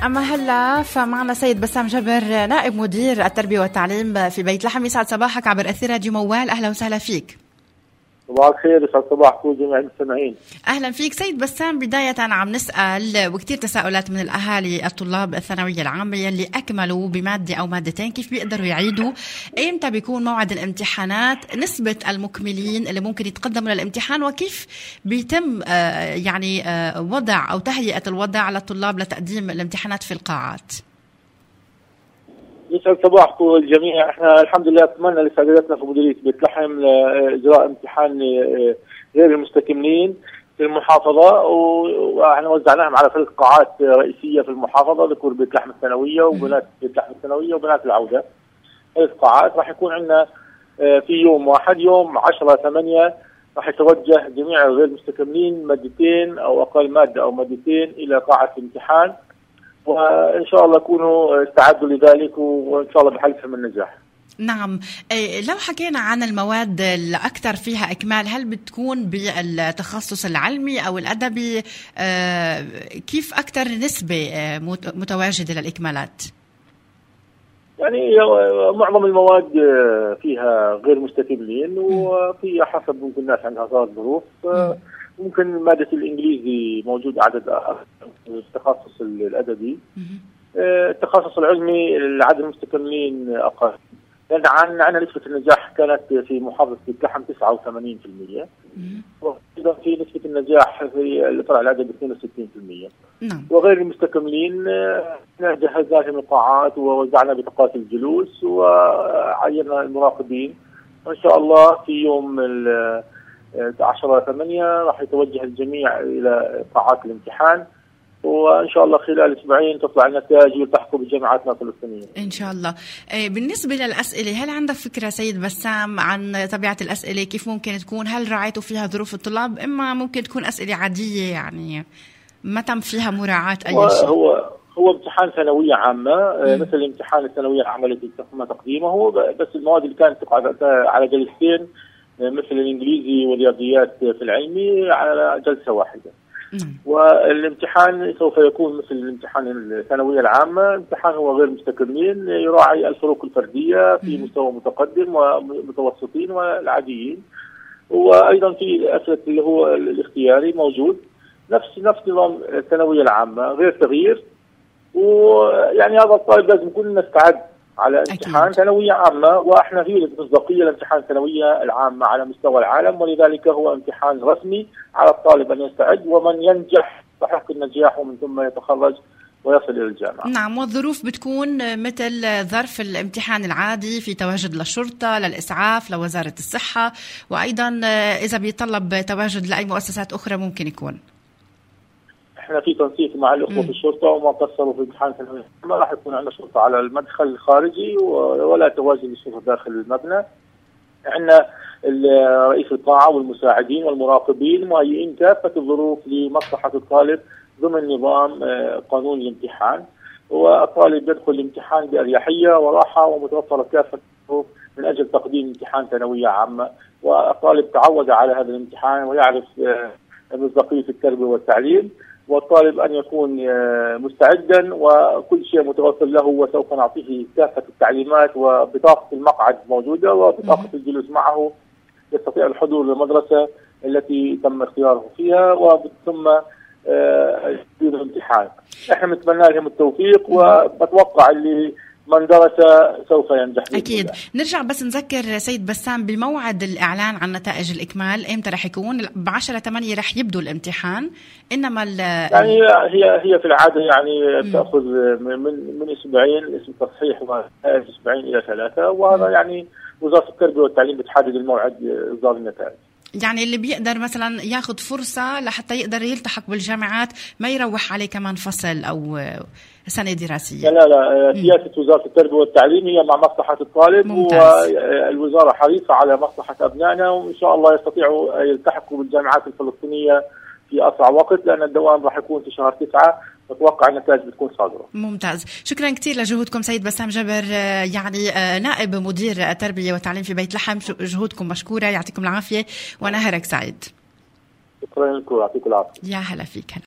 أما هلا فمعنا سيد بسام جبر نائب مدير التربية والتعليم في بيت لحم. يسعد صباحك عبر أثير راديو موال. أهلا وسهلا فيك. صباح الخير، يسعد صباحكم جميع المستمعين. أهلا فيك سيد بسام. بداية عم نسأل وكتير تساؤلات من الأهالي الطلاب الثانوية العامة يلي أكملوا بمادة أو مادتين، كيف بيقدروا يعيدوا؟ إمتى بيكون موعد الامتحانات؟ نسبة المكملين اللي ممكن يتقدموا للامتحان؟ وكيف بيتم وضع أو تهيئة الوضع للطلاب لتقديم الامتحانات في القاعات؟ يسعد صباحكم الجميع. احنا الحمد لله اتمنى لسعادتنا في مديريه بيت لحم لاجراء امتحان غير المستكملين في المحافظه، واحنا وزعناهم على 3 قاعات رئيسيه في المحافظه، ذكر بيت لحم الثانويه وبنات بيت لحم الثانويه وبنات العوده. 3 قاعات راح يكون عندنا في يوم واحد، يوم 10/8 راح يتوجه جميع غير المستكملين مادتين او اقل ماده او مادتين الى قاعه الامتحان، وإن شاء الله يكونوا استعدوا لذلك وإن شاء الله بحلفهم النجاح. نعم. لو حكينا عن المواد الأكثر فيها إكمال، هل بتكون بالتخصص العلمي أو الأدبي؟ كيف أكثر نسبة متواجدة للإكمالات؟ يعني معظم المواد فيها غير مستكملين، وفي حسب ممكن الناس عندها ظروف. ممكن مادة الإنجليزي موجود عدد التخصص الأدبي. التخصص العلمي العدد المستكملين أقل، لأن عندنا نسبة النجاح كانت في محافظة بيت لحم 89%، وأيضا في نسبة النجاح في الفرع الأدبي 62%. وغير المستكملين جهزنا لهم القاعات ووزعنا بطاقات الجلوس وعيننا المراقبين، وإن شاء الله في يوم 10/8 راح يتوجه الجميع إلى قاعات الامتحان، وإن شاء الله خلال أسبوعين تطلع النتائج ويلتحقوا بجامعاتنا الفلسطينية إن شاء الله. بالنسبة للأسئلة، هل عندك فكرة سيد بسام عن طبيعة الأسئلة؟ كيف ممكن تكون؟ هل راعيتوا فيها ظروف الطلاب؟ إما ممكن تكون أسئلة عادية يعني ما تم فيها مراعاة أي شيء؟ هو امتحان ثانوية عامة مثل امتحان الثانوية العامة التي تم تقديمه، بس المواد اللي كانت تقعد على جلستين مثل الإنجليزي والرياضيات في العلمي على جلسة واحدة. والامتحان سوف يكون مثل الامتحان الثانوية العامة، امتحان هو غير مستكملين، يراعي الفروق الفردية في مستوى متقدم ومتوسطين والعاديين، وأيضا في أسئلة اللي هو الاختياري موجود نفس نظام الثانوية العامة غير تغيير. ويعني هذا الطالب لازم كلنا نستعد على امتحان ثانوية عامة، واحنا في مصداقية لامتحان الثانوية العامة على مستوى العالم، ولذلك هو امتحان رسمي على الطالب أن يستعد، ومن ينجح يستحق النجاح ومن ثم يتخرج ويصل إلى الجامعة. نعم. والظروف بتكون مثل ظرف الامتحان العادي، في تواجد للشرطة، للإسعاف، لوزارة الصحة، وأيضا إذا بيطلب تواجد لأي مؤسسات أخرى ممكن يكون. احنا في تنسيق مع الاخوه في الشرطه، وما قصروا في امتحان ثانوي ما راح يكون عندنا شرطه على المدخل الخارجي ولا تواجد للشرطه داخل المبنى. عندنا رئيس القاعه والمساعدين والمراقبين مهيئين كافه الظروف لمصلحه الطالب ضمن نظام قانون الامتحان، والطالب يدخل الامتحان باريحيه وراحه ومتوفره كافه الظروف من اجل تقديم امتحان ثانويه عامه، والطالب تعود على هذا الامتحان ويعرف مصداقيه التربيه والتعليم، والطالب أن يكون مستعدا وكل شيء متوفر له، وسوف نعطيه كافة التعليمات، وبطاقة المقعد موجودة وبطاقة الجلوس معه، يستطيع الحضور للمدرسة التي تم اختياره فيها، وثم الامتحان. احنا نتمنى لهم التوفيق، وبتوقع اللي من درس سوف ينجح. أكيد. نرجع بس نذكر سيد بسام بموعد الإعلان عن نتائج الإكمال، إمتى رح يكون؟ ب10/8 رح يبدو الامتحان، إنما يعني هي في العادة يعني تأخذ من أسبوعين، اسم تصحيح أسبوعين إلى 3، وهذا يعني وزارة التربية والتعليم بتحدد الموعد إصدار النتائج. يعني اللي بيقدر مثلا ياخذ فرصة لحتى يقدر يلتحق بالجامعات، ما يروح عليه كمان فصل أو سنة دراسية. لا سياسة وزارة التربية والتعليم هي مع مصلحة الطالب. ممتاز. والوزارة حريصة على مصلحة أبنائنا، وإن شاء الله يستطيعوا يلتحقوا بالجامعات الفلسطينية في أسرع وقت، لأن الدوام راح يكون في شهر 9، نتوقع النتائج بتكون صادرة. ممتاز. شكرا كثير لجهودكم سيد بسام جبر، يعني نائب مدير التربية والتعليم في بيت لحم. جهودكم مشكورة، يعطيكم العافية ونهارك سعيد. شكرا لكم، يعطيكم العافية. يا هلا فيك. هلا.